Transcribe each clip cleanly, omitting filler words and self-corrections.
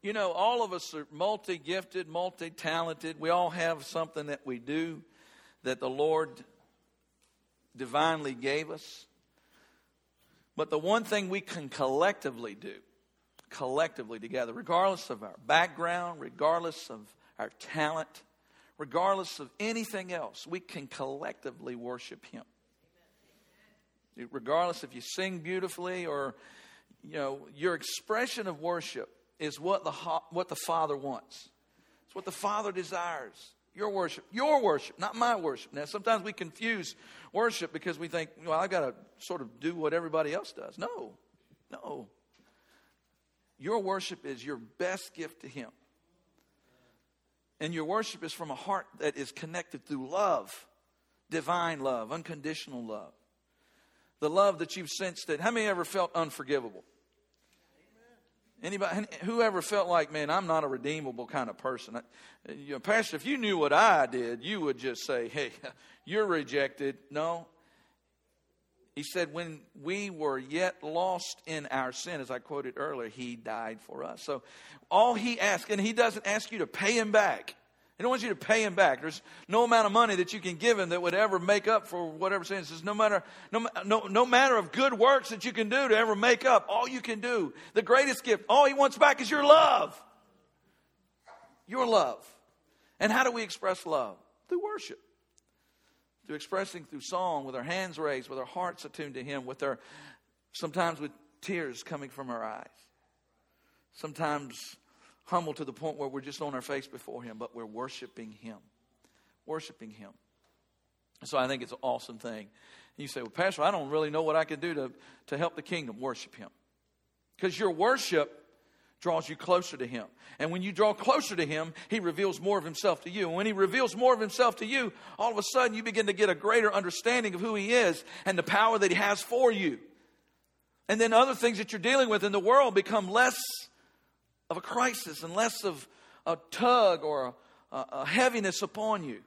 You know, all of us are multi-gifted, multi-talented. We all have something that we do that the Lord divinely gave us. But the one thing we can collectively do, collectively together, regardless of our background, regardless of our talent, regardless of anything else, we can collectively worship Him. Regardless if you sing beautifully or, you know, your expression of worship is what the Father wants. It's what the Father desires. Your worship, not my worship. Now, sometimes we confuse worship because we think, well, I got to sort of do what everybody else does. No. Your worship is your best gift to Him. And your worship is from a heart that is connected through love, divine love, unconditional love. The love that you've sensed that, how many ever felt unforgivable? Anybody, whoever felt like, man, I'm not a redeemable kind of person. Pastor, if you knew what I did, you would just say, hey, you're rejected. No. He said, when we were yet lost in our sin, as I quoted earlier, He died for us. So all He asks, and He doesn't ask you to pay Him back. He don't want you to pay Him back. There's no amount of money that you can give Him that would ever make up for whatever sin. It says no matter of good works that you can do to ever make up. All you can do, the greatest gift, all He wants back is your love. Your love. And how do we express love? Through worship. Through expressing through song, with our hands raised, with our hearts attuned to Him, sometimes with tears coming from our eyes. Sometimes humble to the point where we're just on our face before Him, but we're worshiping Him. Worshiping Him. So I think it's an awesome thing. And you say, well, Pastor, I don't really know what I can do to help the kingdom. Worship Him. Because your worship draws you closer to Him. And when you draw closer to Him, He reveals more of Himself to you. And when He reveals more of Himself to you, all of a sudden you begin to get a greater understanding of who He is and the power that He has for you. And then other things that you're dealing with in the world become less of a crisis and less of a tug or a heaviness upon you.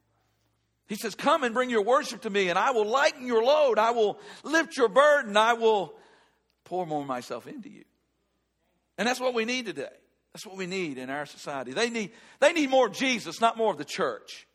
He says, come and bring your worship to me and I will lighten your load. I will lift your burden. I will pour more of myself into you. And that's what we need today. That's what we need in our society. They need more Jesus, not more of the church.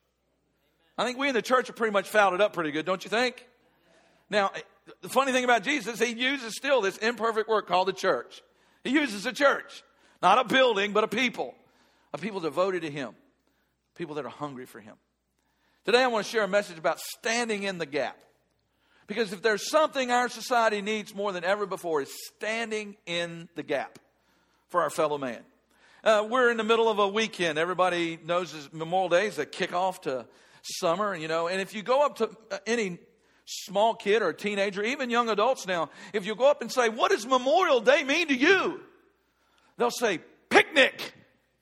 I think we in the church are pretty much fouled it up pretty good, don't you think? Now, the funny thing about Jesus, He uses still this imperfect word called the church. He uses a church. Not a building, but a people devoted to Him. People that are hungry for Him. Today I want to share a message about standing in the gap. Because if there's something our society needs more than ever before, it's standing in the gap for our fellow man. We're in the middle of a weekend. Everybody knows Memorial Day is a kickoff to summer, you know. And if you go up to any small kid or a teenager, even young adults now, if you go up and say, what does Memorial Day mean to you? They'll say, picnic,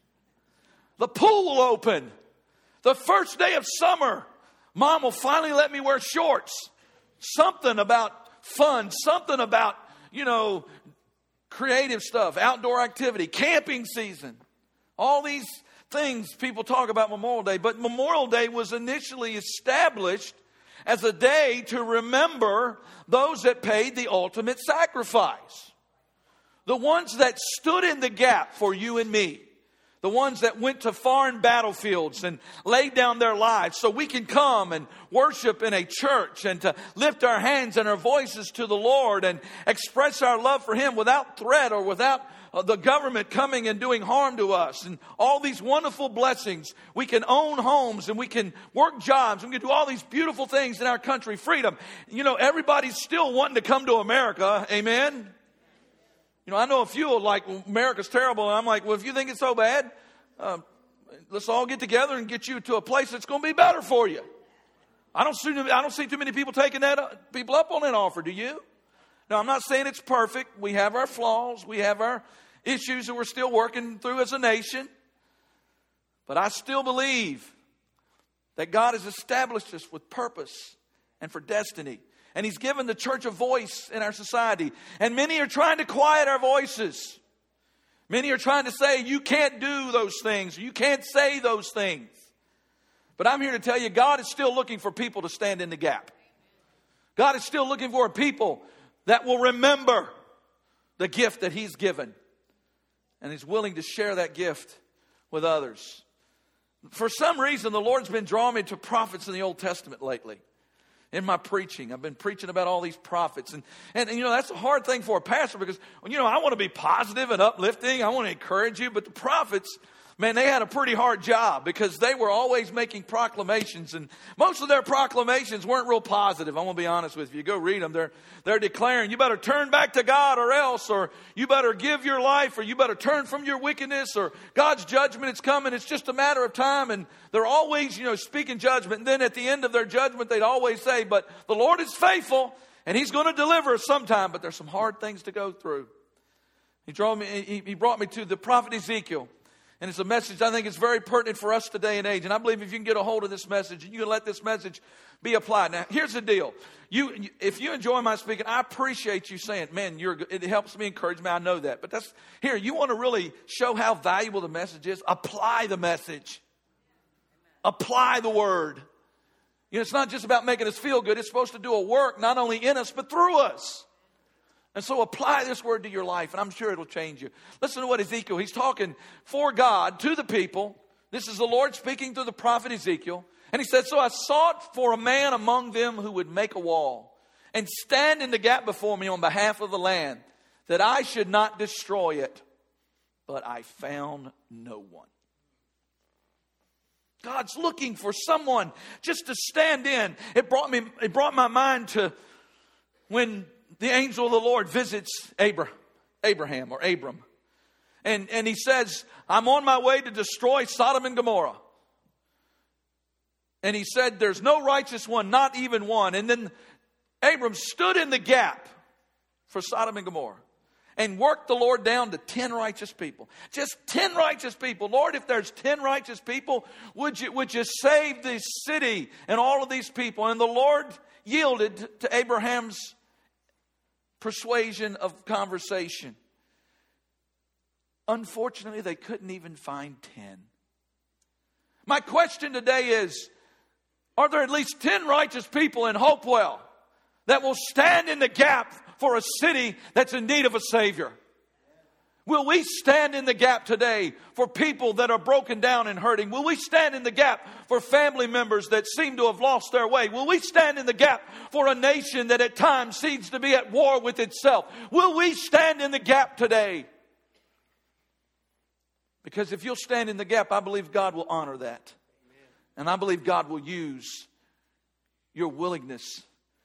the pool open, the first day of summer. Mom will finally let me wear shorts. Something about fun, something about, you know, creative stuff, outdoor activity, camping season. All these things people talk about Memorial Day. But Memorial Day was initially established as a day to remember those that paid the ultimate sacrifice. The ones that stood in the gap for you and me. The ones that went to foreign battlefields and laid down their lives so we can come and worship in a church and to lift our hands and our voices to the Lord and express our love for Him without threat or without the government coming and doing harm to us. And all these wonderful blessings. We can own homes and we can work jobs and we can do all these beautiful things in our country. Freedom. You know, everybody's still wanting to come to America. Amen. You know, I know a few are like, well, America's terrible. And I'm like, well, if you think it's so bad, let's all get together and get you to a place that's going to be better for you. I don't see too many people taking people up on that offer. Do you? Now, I'm not saying it's perfect. We have our flaws. We have our issues that we're still working through as a nation. But I still believe that God has established us with purpose and for destiny. And He's given the church a voice in our society. And many are trying to quiet our voices. Many are trying to say, you can't do those things. You can't say those things. But I'm here to tell you, God is still looking for people to stand in the gap. God is still looking for a people that will remember the gift that He's given. And he's willing to share that gift with others. For some reason, the Lord's been drawing me to prophets in the Old Testament lately. In my preaching, I've been preaching about all these prophets. And that's a hard thing for a pastor because, I want to be positive and uplifting. I want to encourage you. But the prophets, man, they had a pretty hard job because they were always making proclamations. And most of their proclamations weren't real positive. I'm going to be honest with you. Go read them. They're declaring, you better turn back to God or else, or you better give your life, or you better turn from your wickedness, or God's judgment is coming. It's just a matter of time. And they're always, speaking judgment. And then at the end of their judgment, they'd always say, but the Lord is faithful and he's going to deliver us sometime. But there's some hard things to go through. He brought me to the prophet Ezekiel. And it's a message I think is very pertinent for us today and age. And I believe if you can get a hold of this message and you can let this message be applied. Now, here's the deal. If you enjoy my speaking, I appreciate you saying, man, it helps me, encourage me. I know that. But you want to really show how valuable the message is? Apply the message. Apply the word. It's not just about making us feel good. It's supposed to do a work not only in us, but through us. And so apply this word to your life, and I'm sure it'll change you. Listen to what Ezekiel, he's talking for God to the people. This is the Lord speaking through the prophet Ezekiel. And he said, so I sought for a man among them who would make a wall and stand in the gap before me on behalf of the land, that I should not destroy it. But I found no one. God's looking for someone just to stand in. It brought my mind to when the angel of the Lord visits Abraham or Abram. And he says, I'm on my way to destroy Sodom and Gomorrah. And he said, there's no righteous one, not even one. And then Abram stood in the gap for Sodom and Gomorrah and worked the Lord down to 10 righteous people. Just 10 righteous people. Lord, if there's 10 righteous people, would you save this city and all of these people? And the Lord yielded to Abraham's persuasion of conversation. Unfortunately, they couldn't even find 10. My question today is, are there at least 10 righteous people in Hopewell that will stand in the gap for a city that's in need of a Savior? Will we stand in the gap today for people that are broken down and hurting? Will we stand in the gap for family members that seem to have lost their way? Will we stand in the gap for a nation that at times seems to be at war with itself? Will we stand in the gap today? Because if you'll stand in the gap, I believe God will honor that. And I believe God will use your willingness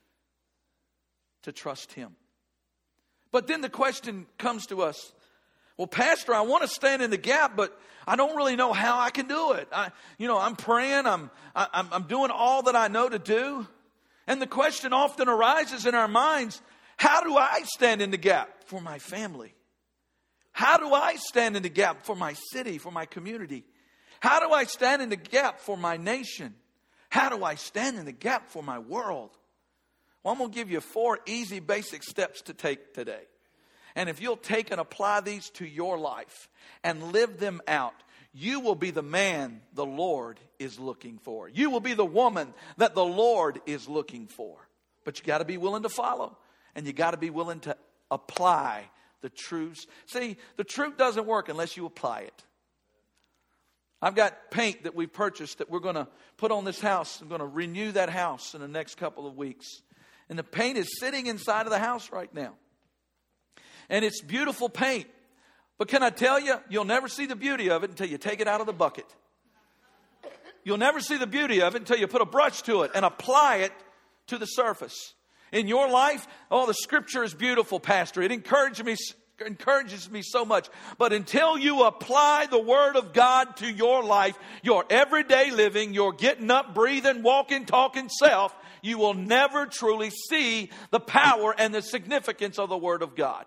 to trust Him. But then the question comes to us, well, Pastor, I want to stand in the gap, but I don't really know how I can do it. I'm praying, I'm doing all that I know to do. And the question often arises in our minds, how do I stand in the gap for my family? How do I stand in the gap for my city, for my community? How do I stand in the gap for my nation? How do I stand in the gap for my world? Well, I'm going to give you 4 easy, basic steps to take today. And if you'll take and apply these to your life and live them out, you will be the man the Lord is looking for. You will be the woman that the Lord is looking for. But you got to be willing to follow. And you got to be willing to apply the truths. See, the truth doesn't work unless you apply it. I've got paint that we've purchased that we're going to put on this house. I'm going to renew that house in the next couple of weeks. And the paint is sitting inside of the house right now. And it's beautiful paint. But can I tell you, you'll never see the beauty of it until you take it out of the bucket. You'll never see the beauty of it until you put a brush to it and apply it to the surface. In your life, the Scripture is beautiful, Pastor. It encourages me so much. But until you apply the Word of God to your life, your everyday living, your getting up, breathing, walking, talking self, you will never truly see the power and the significance of the Word of God.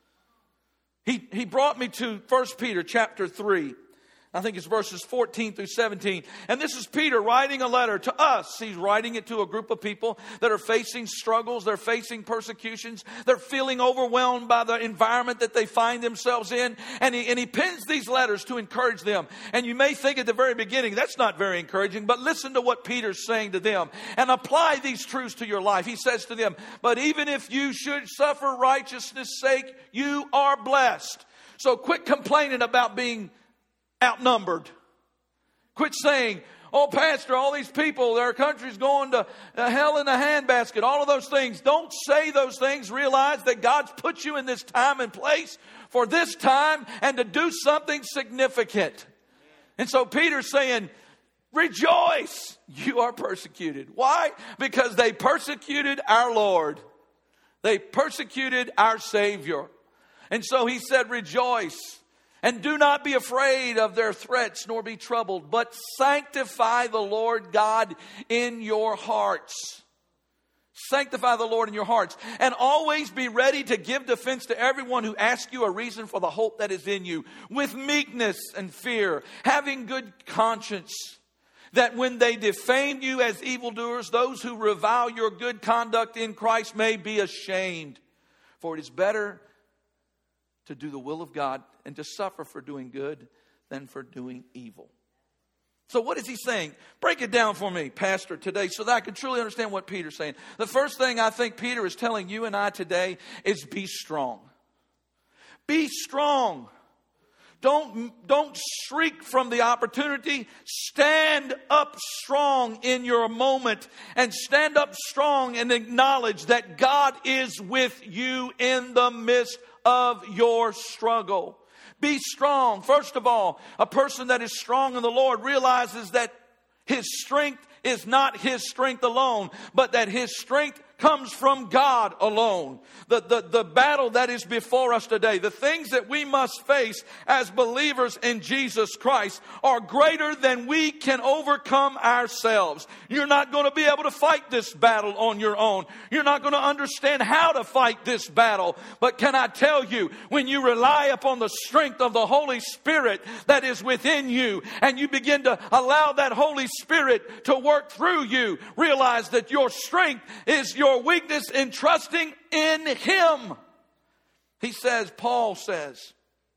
He brought me to 1 Peter chapter 3. I think it's verses 14 through 17. And this is Peter writing a letter to us. He's writing it to a group of people that are facing struggles. They're facing persecutions. They're feeling overwhelmed by the environment that they find themselves in. And he pens these letters to encourage them. And you may think at the very beginning, that's not very encouraging. But listen to what Peter's saying to them. And apply these truths to your life. He says to them, but even if you should suffer righteousness' sake, you are blessed. So quit complaining about being outnumbered. Quit saying, oh, Pastor, all these people, their country's going to hell in a handbasket. All of those things. Don't say those things. Realize that God's put you in this time and place for this time and to do something significant. And so Peter's saying, rejoice, you are persecuted. Why? Because they persecuted our Lord. They persecuted our Savior. And so he said, rejoice. And do not be afraid of their threats, nor be troubled, but sanctify the Lord God in your hearts. Sanctify the Lord in your hearts. And always be ready to give defense to everyone who asks you a reason for the hope that is in you, with meekness and fear, having good conscience, that when they defame you as evildoers, those who revile your good conduct in Christ may be ashamed. For it is better to do the will of God and to suffer for doing good than for doing evil. So what is he saying? Break it down for me, Pastor, today so that I can truly understand what Peter's saying. The first thing I think Peter is telling you and I today is be strong. Be strong. Don't shriek from the opportunity. Stand up strong in your moment and stand up strong and acknowledge that God is with you in the midst of your struggle. Be strong. First of all, a person that is strong in the Lord realizes that his strength is not his strength alone, but that his strength comes from God alone. The battle that is before us today, the things that we must face as believers in Jesus Christ are greater than we can overcome ourselves. You're not going to be able to fight this battle on your own. You're not going to understand how to fight this battle. But can I tell you, when you rely upon the strength of the Holy Spirit that is within you, and you begin to allow that Holy Spirit to work through you, realize that your strength is your weakness in trusting in Him. He says, Paul says,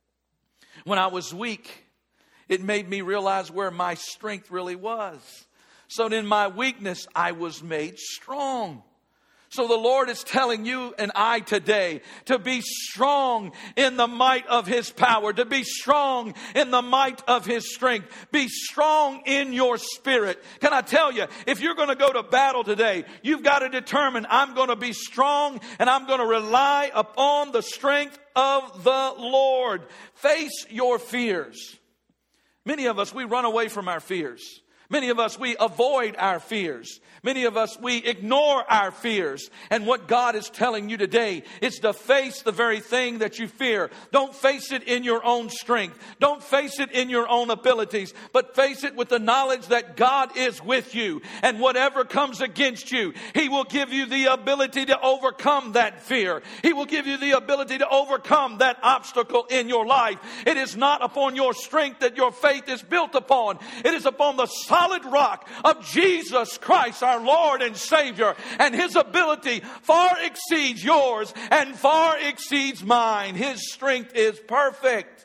when I was weak, it made me realize where my strength really was. So in my weakness, I was made strong. So the Lord is telling you and I today to be strong in the might of His power, to be strong in the might of His strength. Be strong in your spirit. Can I tell you, if you're going to go to battle today, you've got to determine, I'm going to be strong and I'm going to rely upon the strength of the Lord. Face your fears. Many of us, we run away from our fears. Many of us, we avoid our fears. Many of us, we ignore our fears. And what God is telling you today is to face the very thing that you fear. Don't face it in your own strength. Don't face it in your own abilities. But face it with the knowledge that God is with you. And whatever comes against you, He will give you the ability to overcome that fear. He will give you the ability to overcome that obstacle in your life. It is not upon your strength that your faith is built upon. It is upon the solid rock of Jesus Christ, our Lord and Savior, and His ability far exceeds yours and far exceeds mine. His strength is perfect.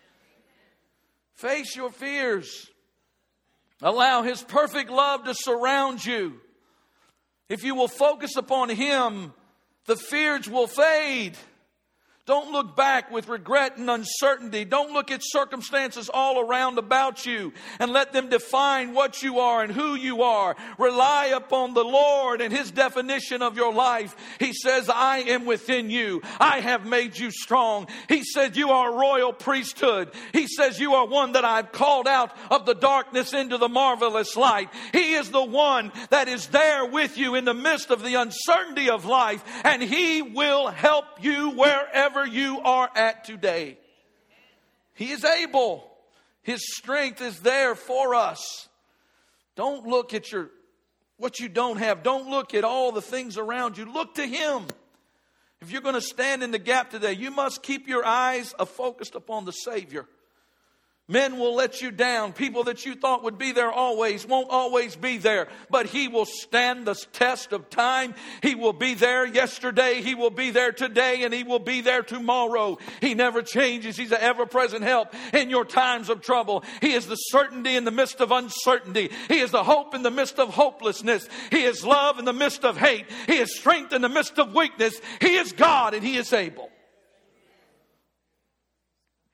Face your fears. Allow His perfect love to surround you. If you will focus upon Him, the fears will fade. Don't look back with regret and uncertainty. Don't look at circumstances all around about you and let them define what you are and who you are. Rely upon the Lord and His definition of your life. He says, I am within you. I have made you strong. He said, you are a royal priesthood. He says, you are one that I've called out of the darkness into the marvelous light. He is the one that is there with you in the midst of the uncertainty of life, and He will help you wherever you are at today. He is able. His strength is there for us. Don't look at what you don't have. Don't look at all the things around you. Look to Him. If you're going to stand in the gap today, you must keep your eyes focused upon the Savior. Men will let you down. People that you thought would be there always won't always be there. But He will stand the test of time. He will be there yesterday. He will be there today. And He will be there tomorrow. He never changes. He's an ever-present help in your times of trouble. He is the certainty in the midst of uncertainty. He is the hope in the midst of hopelessness. He is love in the midst of hate. He is strength in the midst of weakness. He is God and He is able.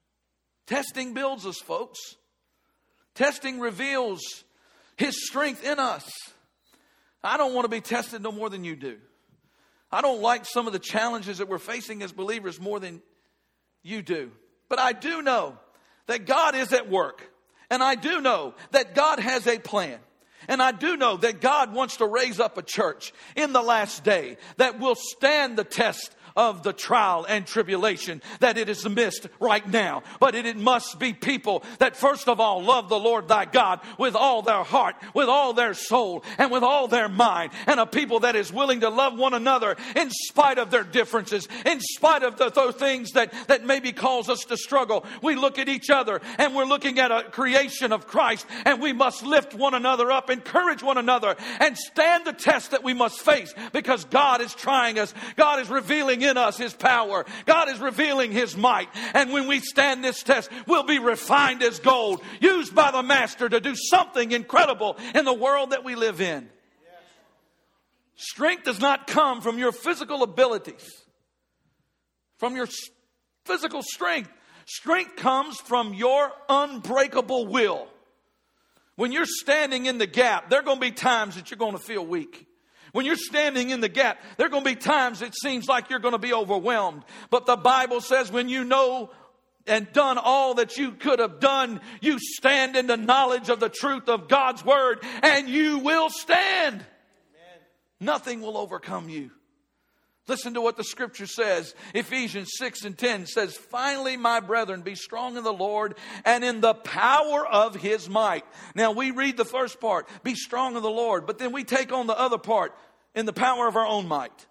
Testing builds us, folks. Testing reveals His strength in us. I don't want to be tested no more than you do. I don't like some of the challenges that we're facing as believers more than you do. But I do know that God is at work. And I do know that God has a plan. And I do know that God wants to raise up a church in the last day that will stand the test of the trial and tribulation that it is amidst right now. But it must be people that first of all love the Lord thy God with all their heart, with all their soul, and with all their mind. And a people that is willing to love one another in spite of their differences, in spite of those things that maybe cause us to struggle. We look at each other and we're looking at a creation of Christ, and we must lift one another up, encourage one another, and stand the test that we must face, because God is trying us. God is revealing in us His power. God is revealing His might. And when we stand this test, we'll be refined as gold, used by the Master to do something incredible in the world that we live in. Strength does not come from your physical abilities, from your physical strength. Strength comes from your unbreakable will. When you're standing in the gap, there are going to be times that you're going to feel weak. When you're standing in the gap, there are going to be times it seems like you're going to be overwhelmed. But the Bible says when you know and done all that you could have done, you stand in the knowledge of the truth of God's word, and you will stand. Amen. Nothing will overcome you. Listen to what the scripture says. Ephesians 6:10 says, "Finally, my brethren, be strong in the Lord and in the power of His might." Now we read the first part, be strong in the Lord, but then we take on the other part, in the power of our own might.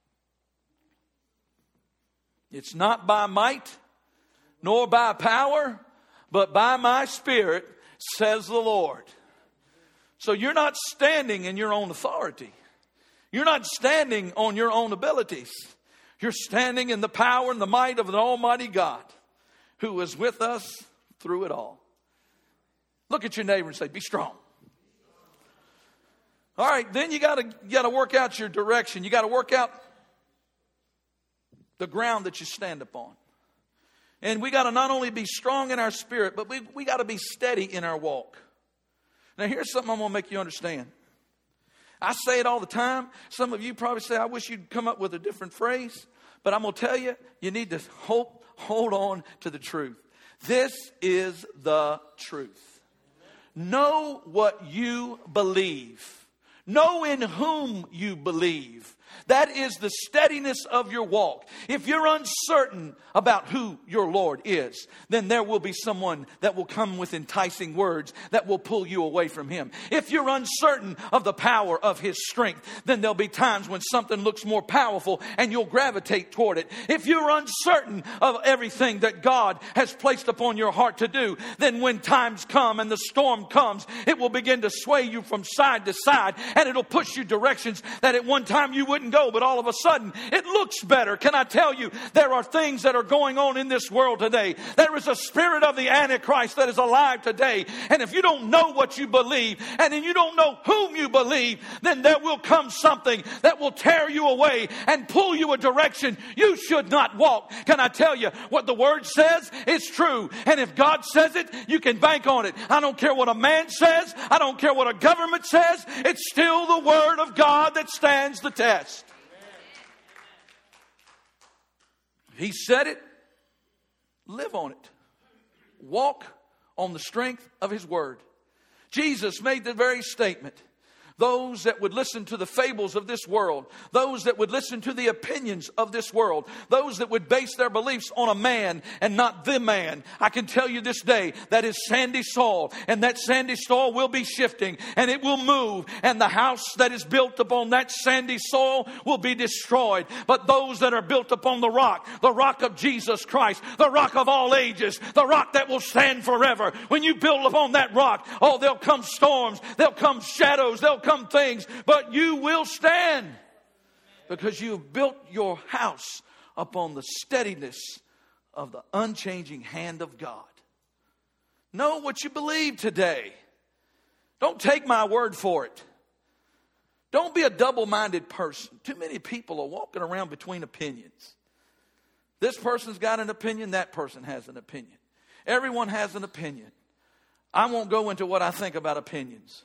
It's not by might, nor by power, but by my Spirit, says the Lord. So you're not standing in your own authority. You're not standing on your own abilities. You're standing in the power and the might of the Almighty God, who is with us through it all. Look at your neighbor and say, be strong. All right, then you got to work out your direction. You got to work out the ground that you stand upon. And we got to not only be strong in our spirit, but we got to be steady in our walk. Now here's something I'm going to make you understand. I say it all the time. Some of you probably say, I wish you'd come up with a different phrase. But I'm going to tell you, you need to hold on to the truth. This is the truth. Know what you believe. Know in whom you believe. That is the steadiness of your walk. If you're uncertain about who your Lord is, then there will be someone that will come with enticing words that will pull you away from Him. If you're uncertain of the power of His strength, then there'll be times when something looks more powerful and you'll gravitate toward it. If you're uncertain of everything that God has placed upon your heart to do, then when times come and the storm comes, it will begin to sway you from side to side, and it'll push you directions that at one time you wouldn't go, but all of a sudden it looks better. Can I tell you, there are things that are going on in this world today. There is a spirit of the Antichrist that is alive today. And if you don't know what you believe, and then you don't know whom you believe, then there will come something that will tear you away and pull you a direction you should not walk. Can I tell you, what the Word says is true. And if God says it, you can bank on it. I don't care what a man says. I don't care what a government says. It's still the Word of God that stands the test. He said it, live on it. Walk on the strength of His word. Jesus made the very statement. Those that would listen to the fables of this world, those that would listen to the opinions of this world, those that would base their beliefs on a man and not the man. I can tell you this day, that is sandy soil, and that sandy soil will be shifting, and it will move, and the house that is built upon that sandy soil will be destroyed. But those that are built upon the rock of Jesus Christ, the rock of all ages, the rock that will stand forever. When you build upon that rock, oh, there'll come storms, there'll come shadows, there'll come things, but you will stand, because you have built your house upon the steadiness of the unchanging hand of God. Know what you believe today. Don't take my word for it. Don't be a double-minded person. Too many people are walking around between opinions. This person's got an opinion, that person has an opinion. Everyone has an opinion. I won't go into what I think about opinions.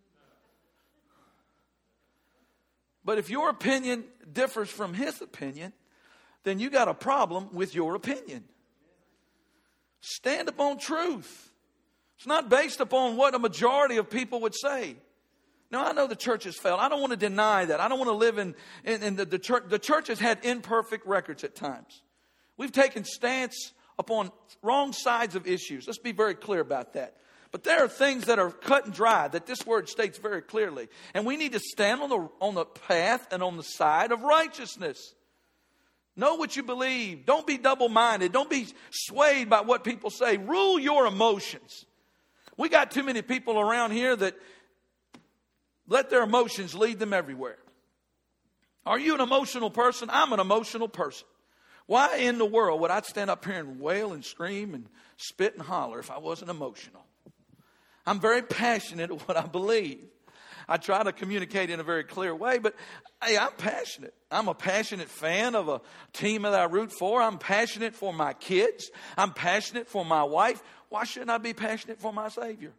But if your opinion differs from his opinion, then you got a problem with your opinion. Stand upon truth. It's not based upon what a majority of people would say. Now, I know the church has failed. I don't want to deny that. I don't want to live in the church. The church has had imperfect records at times. We've taken stance upon wrong sides of issues. Let's be very clear about that. But there are things that are cut and dry that this word states very clearly. And we need to stand on the path and on the side of righteousness. Know what you believe. Don't be double-minded. Don't be swayed by what people say. Rule your emotions. We got too many people around here that let their emotions lead them everywhere. Are you an emotional person? I'm an emotional person. Why in the world would I stand up here and wail and scream and spit and holler if I wasn't emotional? I'm very passionate at what I believe. I try to communicate in a very clear way, but hey, I'm passionate. I'm a passionate fan of a team that I root for. I'm passionate for my kids. I'm passionate for my wife. Why shouldn't I be passionate for my Savior?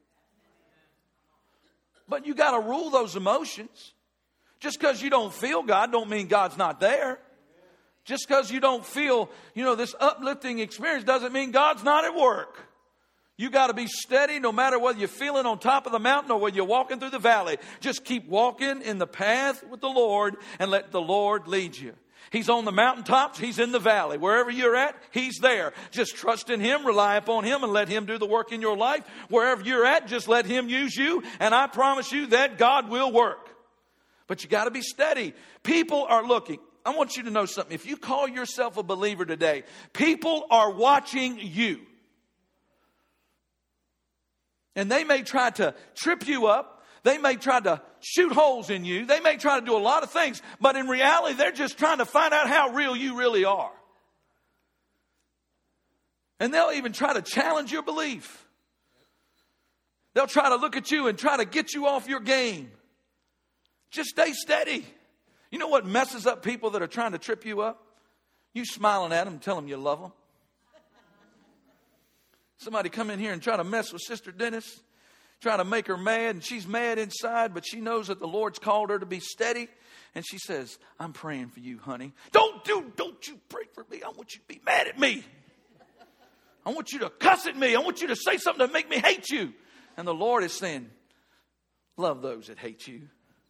But you got to rule those emotions. Just because you don't feel God don't mean God's not there. Just because you don't feel, this uplifting experience doesn't mean God's not at work. You got to be steady no matter whether you're feeling on top of the mountain or whether you're walking through the valley. Just keep walking in the path with the Lord and let the Lord lead you. He's on the mountaintops. He's in the valley. Wherever you're at, He's there. Just trust in Him, rely upon Him, and let Him do the work in your life. Wherever you're at, just let Him use you. And I promise you that God will work. But you got to be steady. People are looking. I want you to know something. If you call yourself a believer today, people are watching you. And they may try to trip you up. They may try to shoot holes in you. They may try to do a lot of things. But in reality, they're just trying to find out how real you really are. And they'll even try to challenge your belief. They'll try to look at you and try to get you off your game. Just stay steady. You know what messes up people that are trying to trip you up? You smiling at them and tell them you love them. Somebody come in here and try to mess with Sister Dennis, try to make her mad, and she's mad inside, but she knows that the Lord's called her to be steady. And she says, I'm praying for you, honey. Don't you pray for me. I want you to be mad at me. I want you to cuss at me. I want you to say something to make me hate you. And the Lord is saying, love those that hate you.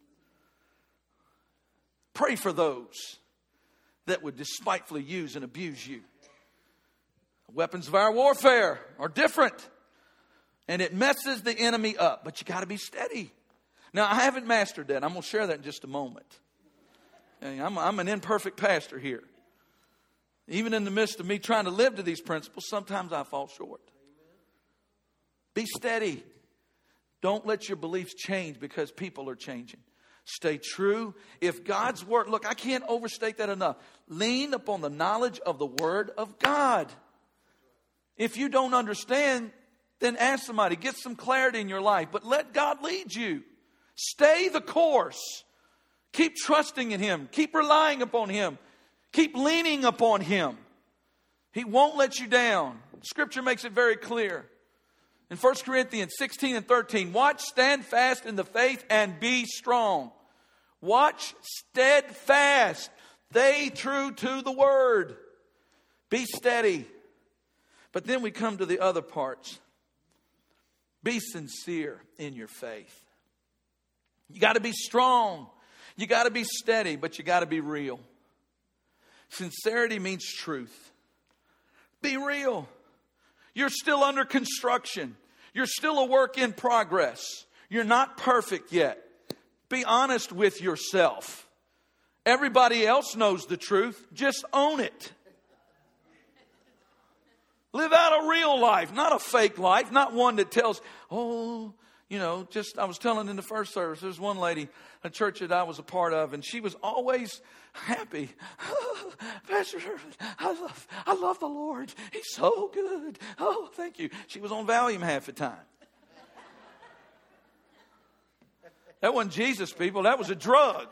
Pray for those that would despitefully use and abuse you. Weapons of our warfare are different. And it messes the enemy up. But you got to be steady. Now, I haven't mastered that. I'm going to share that in just a moment. I'm an imperfect pastor here. Even in the midst of me trying to live to these principles, sometimes I fall short. Be steady. Don't let your beliefs change because people are changing. Stay true. If God's word, look, I can't overstate that enough. Lean upon the knowledge of the word of God. If you don't understand, then ask somebody. Get some clarity in your life. But let God lead you. Stay the course. Keep trusting in Him. Keep relying upon Him. Keep leaning upon Him. He won't let you down. Scripture makes it very clear. In 1 Corinthians 16 and 13, watch, stand fast in the faith, and be strong. Watch, steadfast. Stay true to the word. Be steady. But then we come to the other parts. Be sincere in your faith. You got to be strong. You got to be steady, but you got to be real. Sincerity means truth. Be real. You're still under construction. You're still a work in progress. You're not perfect yet. Be honest with yourself. Everybody else knows the truth. Just own it. Live out a real life, not a fake life, not one that tells, I was telling in the first service, there's one lady, a church that I was a part of, and she was always happy. Oh, Pastor, I love the Lord. He's so good. Oh, thank you. She was on Valium half the time. That wasn't Jesus, people. That was a drug.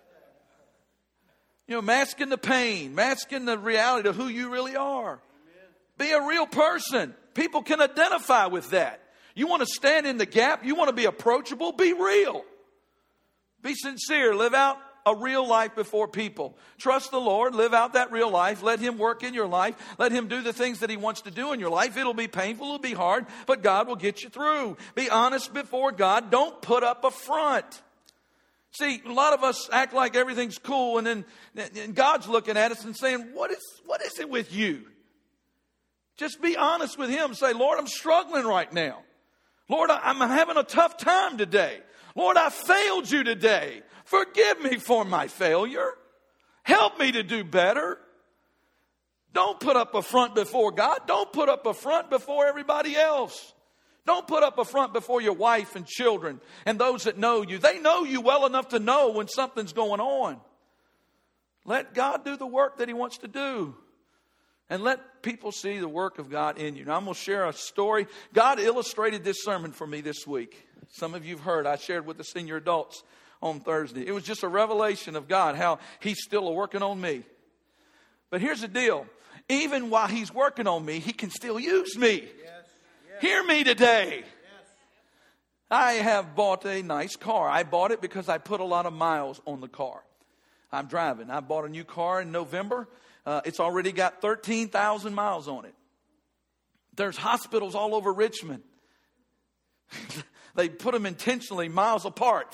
Masking the pain, masking the reality of who you really are. Amen. Be a real person. People can identify with that. You want to stand in the gap? You want to be approachable? Be real. Be sincere. Live out a real life before people. Trust the Lord. Live out that real life. Let Him work in your life. Let Him do the things that He wants to do in your life. It'll be painful. It'll be hard. But God will get you through. Be honest before God. Don't put up a front. See, a lot of us act like everything's cool. And then God's looking at us and saying, what is it with you? Just be honest with Him. Say, Lord, I'm struggling right now. Lord, I'm having a tough time today. Lord, I failed you today. Forgive me for my failure. Help me to do better. Don't put up a front before God. Don't put up a front before everybody else. Don't put up a front before your wife and children and those that know you. They know you well enough to know when something's going on. Let God do the work that He wants to do. And let people see the work of God in you. Now, I'm going to share a story. God illustrated this sermon for me this week. Some of you have heard. I shared with the senior adults on Thursday. It was just a revelation of God, how He's still working on me. But here's the deal. Even while He's working on me, He can still use me. Yes. Hear me today. Yes. I have bought a nice car. I bought it because I put a lot of miles on the car. I'm driving. I bought a new car in November. It's already got 13,000 miles on it. There's hospitals all over Richmond. They put them intentionally miles apart.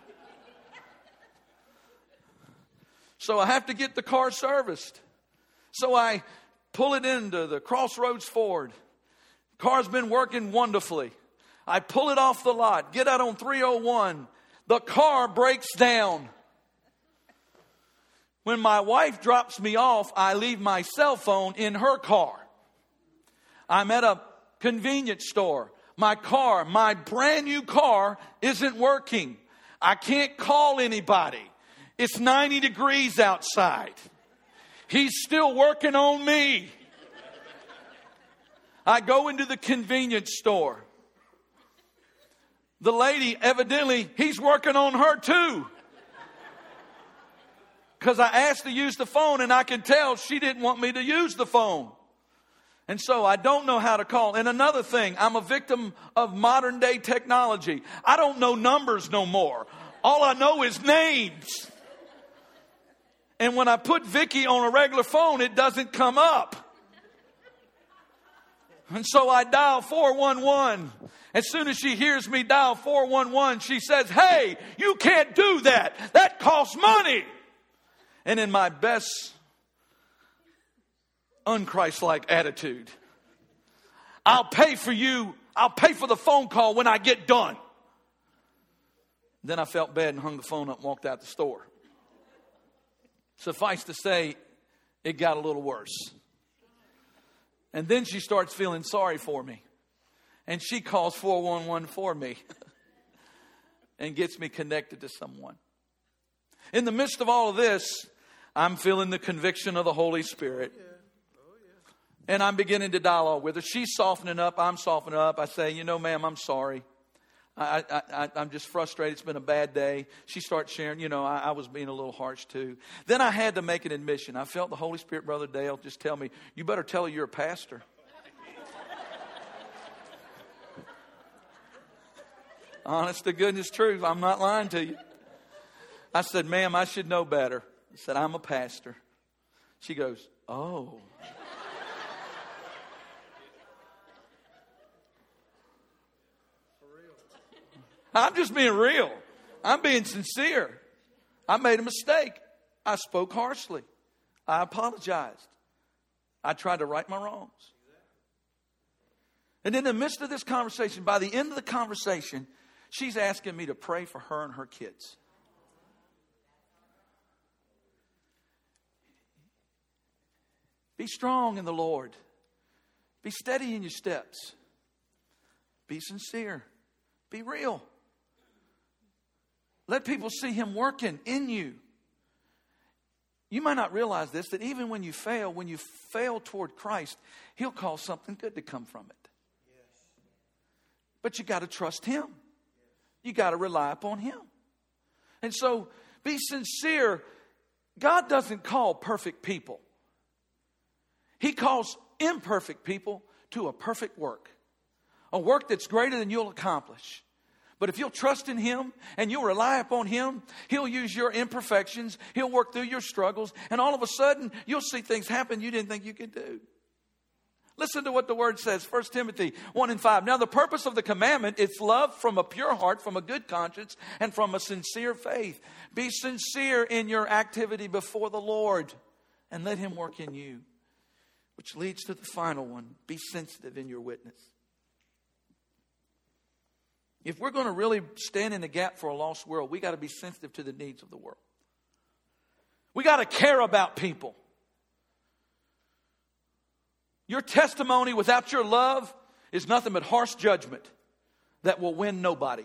So I have to get the car serviced. So I pull it into the Crossroads Ford. Car's been working wonderfully. I pull it off the lot, get out on 301. The car breaks down. When my wife drops me off, I leave my cell phone in her car. I'm at a convenience store. My brand new car isn't working. I can't call anybody. It's 90 degrees outside. He's still working on me. I go into the convenience store. The lady, evidently, He's working on her too. Because I asked to use the phone and I can tell she didn't want me to use the phone. And so I don't know how to call. And another thing, I'm a victim of modern day technology. I don't know numbers no more. All I know is names. And when I put Vicky on a regular phone, it doesn't come up. And so I dial 411. As soon as she hears me dial 411, she says, "Hey, you can't do that. That costs money." And in my best unchristlike attitude, I'll pay for you. I'll pay for the phone call when I get done. Then I felt bad and hung the phone up and walked out the store. Suffice to say, it got a little worse. And then she starts feeling sorry for me. And she calls 411 for me and gets me connected to someone. In the midst of all of this, I'm feeling the conviction of the Holy Spirit. And I'm beginning to dialogue with her. She's softening up. I'm softening up. I say, "Ma'am, I'm sorry. I'm just frustrated. It's been a bad day." She starts sharing, I was being a little harsh too. Then I had to make an admission. I felt the Holy Spirit, Brother Dale, just tell me, "You better tell her you're a pastor." Honest to goodness truth. I'm not lying to you. I said, "Ma'am, I should know better." I said, "I'm a pastor." She goes, "Oh." I'm just being real. I'm being sincere. I made a mistake. I spoke harshly. I apologized. I tried to right my wrongs. And in the midst of this conversation, by the end of the conversation, she's asking me to pray for her and her kids. Be strong in the Lord. Be steady in your steps. Be sincere. Be real. Let people see Him working in you. You might not realize this, that even when you fail toward Christ, He'll cause something good to come from it. Yes. But you got to trust Him. You got to rely upon Him. And so be sincere. God doesn't call perfect people. He calls imperfect people to a perfect work. A work that's greater than you'll accomplish. But if you'll trust in Him and you'll rely upon Him, He'll use your imperfections. He'll work through your struggles. And all of a sudden, you'll see things happen you didn't think you could do. Listen to what the Word says. 1 Timothy 1:5. Now the purpose of the commandment is love from a pure heart, from a good conscience, and from a sincere faith. Be sincere in your activity before the Lord and let Him work in you. Which leads to the final one. Be sensitive in your witness. If we're going to really stand in the gap for a lost world, we got to be sensitive to the needs of the world. We got to care about people. Your testimony without your love is nothing but harsh judgment that will win nobody.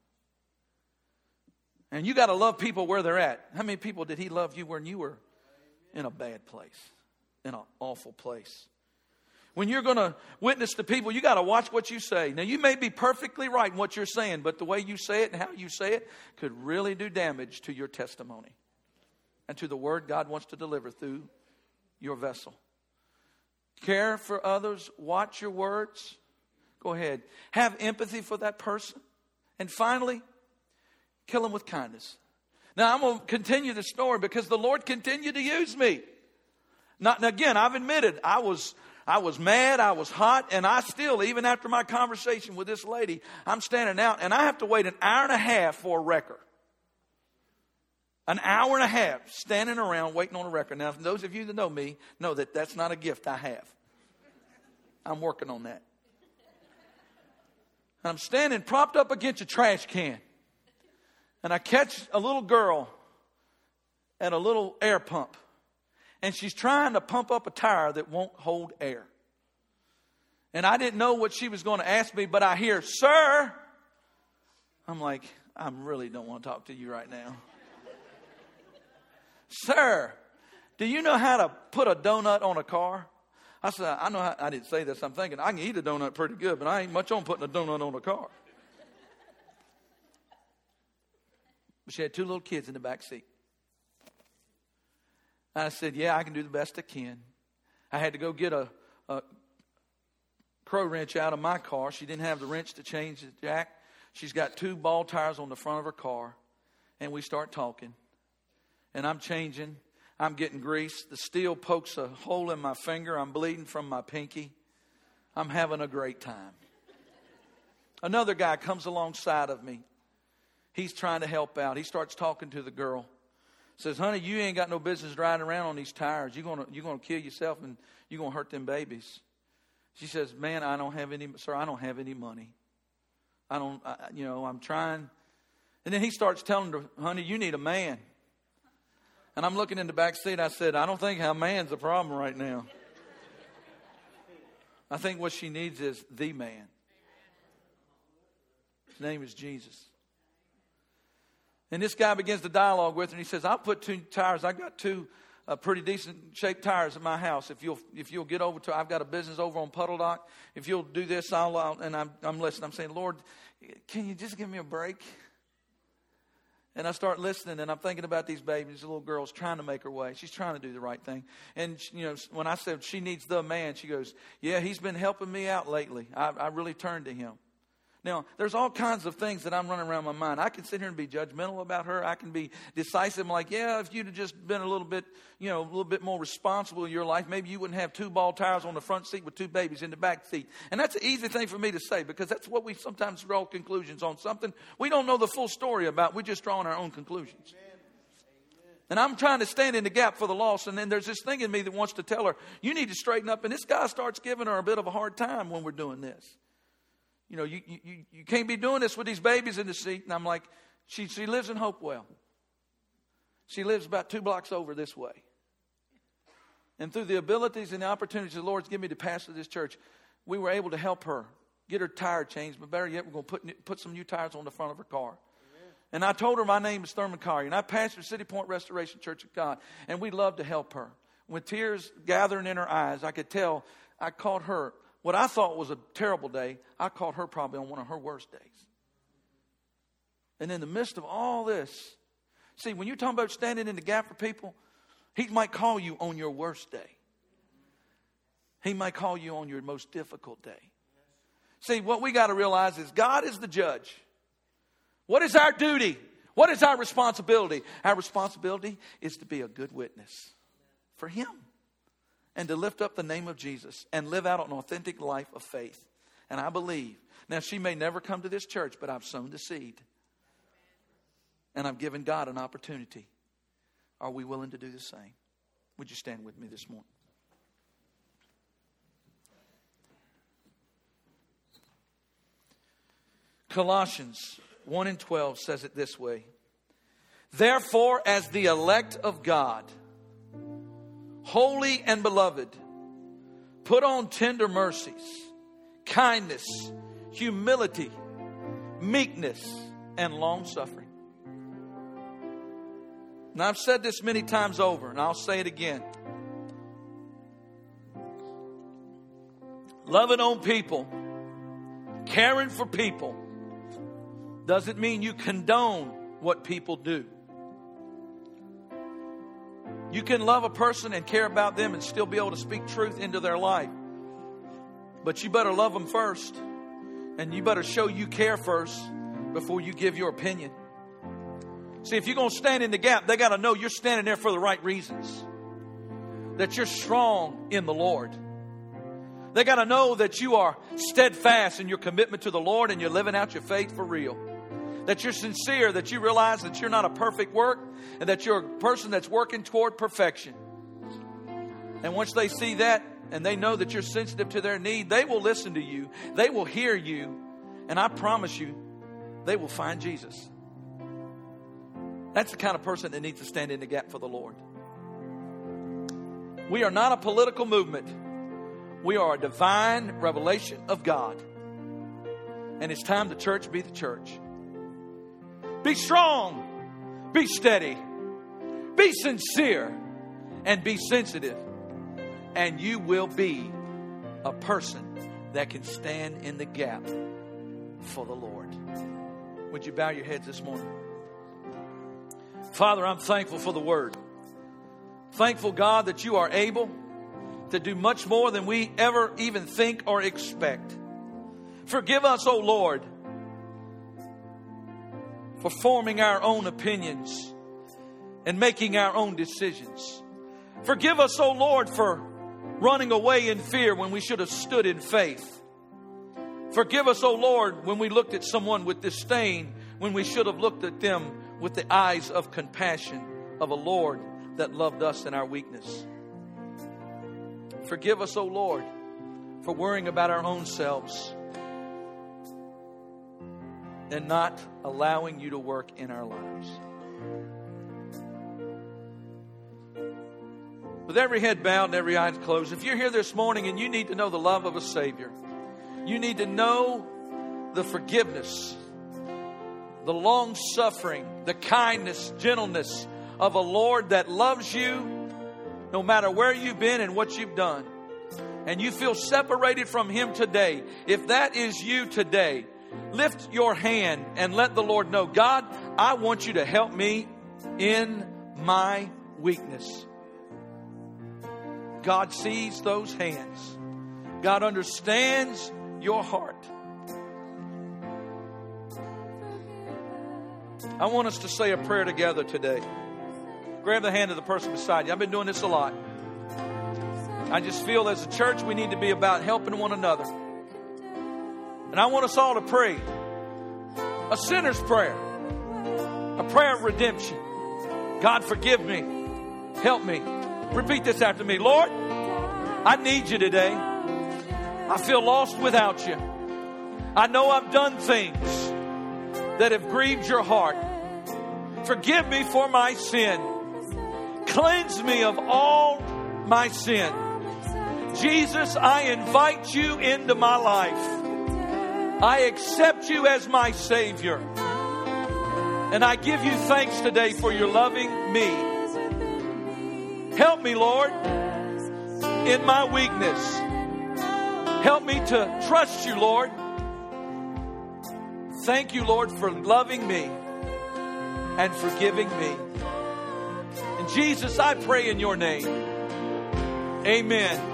And you got to love people where they're at. How many people did He love you when you were in a bad place, in an awful place? When you're going to witness to people, you got to watch what you say. Now, you may be perfectly right in what you're saying, but the way you say it and how you say it could really do damage to your testimony and to the word God wants to deliver through your vessel. Care for others. Watch your words. Go ahead. Have empathy for that person. And finally, kill them with kindness. Now, I'm going to continue the story because the Lord continued to use me. Now, again, I've admitted I was mad, I was hot, and I still, even after my conversation with this lady, I'm standing out, and I have to wait an hour and a half for a wrecker. An hour and a half standing around waiting on a wrecker. Now, those of you that know me know that that's not a gift I have. I'm working on that. I'm standing propped up against a trash can, and I catch a little girl at a little air pump. And she's trying to pump up a tire that won't hold air. And I didn't know what she was going to ask me, but I hear, "Sir." I'm like, I really don't want to talk to you right now. "Sir, do you know how to put a donut on a car?" I said, I know how. I didn't say this. I'm thinking, I can eat a donut pretty good, but I ain't much on putting a donut on a car. But she had two little kids in the back seat. And I said, "Yeah, I can do the best I can." I had to go get a crow wrench out of my car. She didn't have the wrench to change the jack. She's got two ball tires on the front of her car. And we start talking. And I'm changing. I'm getting grease. The steel pokes a hole in my finger. I'm bleeding from my pinky. I'm having a great time. Another guy comes alongside of me. He's trying to help out. He starts talking to the girl. Says, "Honey, you ain't got no business riding around on these tires. You're gonna kill yourself and you're gonna hurt them babies." She says, "Man, I don't have any money. I'm trying." And then he starts telling her, "Honey, you need a man." And I'm looking in the back seat. I said, "I don't think a man's a problem right now. I think what she needs is the man. His name is Jesus." And this guy begins to dialogue with her, and he says, "I'll put two tires. I got two pretty decent shaped tires at my house. If you'll get over to, I've got a business over on Puddle Dock. If you'll do this, and I'm listening. I'm saying, Lord, can you just give me a break?" And I start listening, and I'm thinking about these babies, the little girl's trying to make her way. She's trying to do the right thing. And when I said she needs the man, she goes, "Yeah, he's been helping me out lately. I really turned to him." Now, there's all kinds of things that I'm running around my mind. I can sit here and be judgmental about her. I can be decisive. I'm like, "Yeah, if you'd have just been a little bit more responsible in your life, maybe you wouldn't have two ball tires on the front seat with two babies in the back seat." And that's an easy thing for me to say because that's what we sometimes draw conclusions on something we don't know the full story about. We're just drawing our own conclusions. And I'm trying to stand in the gap for the lost. And then there's this thing in me that wants to tell her, "You need to straighten up." And this guy starts giving her a bit of a hard time when we're doing this. You can't be doing this with these babies in the seat. And I'm like, she lives in Hopewell. She lives about 2 blocks over this way. And through the abilities and the opportunities the Lord's given me to pastor this church, we were able to help her get her tire changed. But better yet, we're going to put some new tires on the front of her car. Amen. And I told her my name is Thurman Collier. And I pastor City Point Restoration Church of God. And we love to help her. With tears gathering in her eyes, I could tell I called her. What I thought was a terrible day, I called her probably on one of her worst days. And in the midst of all this, see, when you're talking about standing in the gap for people, He might call you on your worst day. He may call you on your most difficult day. See, what we got to realize is God is the judge. What is our duty? What is our responsibility? Our responsibility is to be a good witness for Him and to lift up the name of Jesus and live out an authentic life of faith. And I believe, now she may never come to this church, but I've sown the seed. And I've given God an opportunity. Are we willing to do the same? Would you stand with me this morning? Colossians 1:12 says it this way. Therefore, as the elect of God, holy and beloved, put on tender mercies, kindness, humility, meekness, and long-suffering. Now, I've said this many times over, and I'll say it again. Loving on people, caring for people, doesn't mean you condone what people do. You can love a person and care about them and still be able to speak truth into their life. But you better love them first. And you better show you care first before you give your opinion. See, if you're going to stand in the gap, they got to know you're standing there for the right reasons. That you're strong in the Lord. They got to know that you are steadfast in your commitment to the Lord and you're living out your faith for real. That you're sincere, that you realize that you're not a perfect work and that you're a person that's working toward perfection. And once they see that and they know that you're sensitive to their need, they will listen to you. They will hear you. And I promise you, they will find Jesus. That's the kind of person that needs to stand in the gap for the Lord. We are not a political movement. We are a divine revelation of God. And it's time the church be the church. Be strong. Be steady. Be sincere. And be sensitive. And you will be a person that can stand in the gap for the Lord. Would you bow your heads this morning? Father, I'm thankful for the word. Thankful, God, that you are able to do much more than we ever even think or expect. Forgive us, O Lord, for forming our own opinions and making our own decisions. Forgive us, O Lord, for running away in fear when we should have stood in faith. Forgive us, O Lord, when we looked at someone with disdain, when we should have looked at them with the eyes of compassion of a Lord that loved us in our weakness. Forgive us, O Lord, for worrying about our own selves and not allowing you to work in our lives. With every head bowed and every eye closed, if you're here this morning and you need to know the love of a Savior, you need to know the forgiveness, the long suffering, the kindness, gentleness of a Lord that loves you no matter where you've been and what you've done. And you feel separated from Him today. If that is you today, lift your hand and let the Lord know, God, I want you to help me in my weakness. God sees those hands. God understands your heart. I want us to say a prayer together today. Grab the hand of the person beside you. I've been doing this a lot. I just feel as a church we need to be about helping one another. And I want us all to pray a sinner's prayer, a prayer of redemption. God, forgive me. Help me. Repeat this after me. Lord, I need you today. I feel lost without you. I know I've done things that have grieved your heart. Forgive me for my sin. Cleanse me of all my sin. Jesus, I invite you into my life. I accept you as my Savior. And I give you thanks today for your loving me. Help me, Lord, in my weakness. Help me to trust you, Lord. Thank you, Lord, for loving me and forgiving me. And Jesus, I pray in your name. Amen.